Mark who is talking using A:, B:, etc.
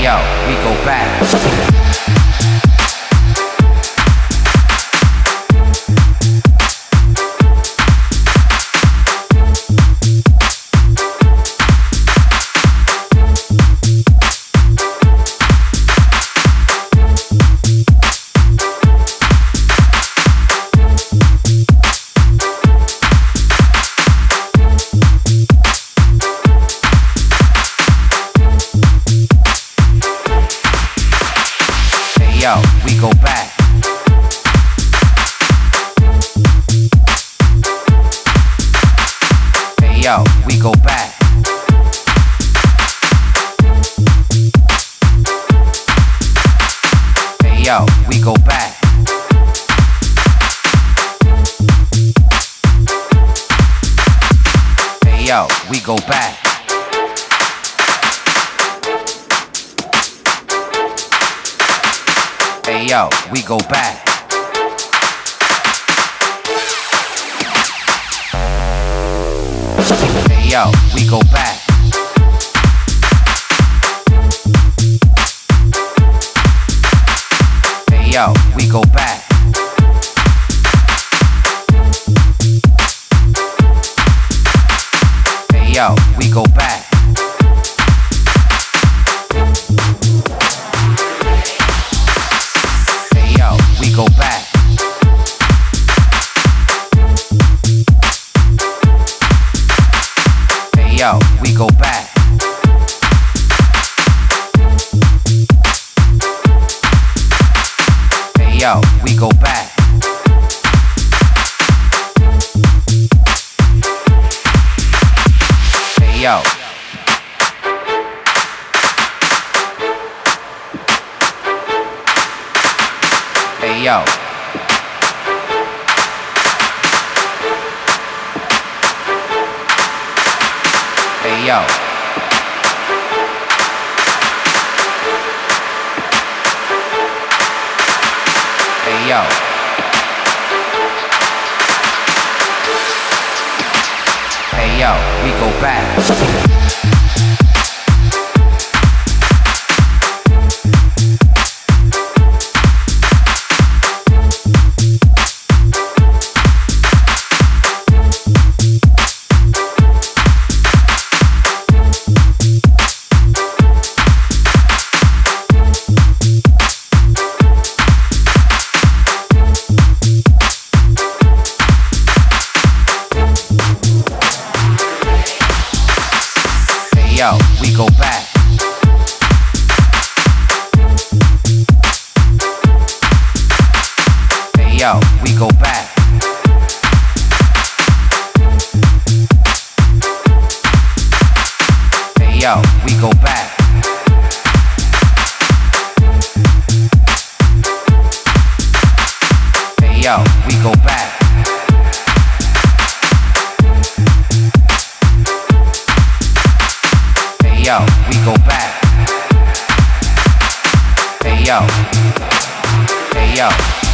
A: yo, we go back. Yo, we go back. Hey yo, we go back. Hey yo, we go back. Hey yo, we go back. Hey yo, we go back. Hey yo, we go back. Hey yo, we go back. Hey yo, we go back. We go back. Hey yo, we go back. Hey yo, we go back. Hey yo. Hey yo. Hey yo. Hey yo. Hey yo, we go back. Yo, we go back. Hey yo, we go back. Hey yo, we go back. Hey yo, we go back. Yo, we go back. Hey yo. Hey yo.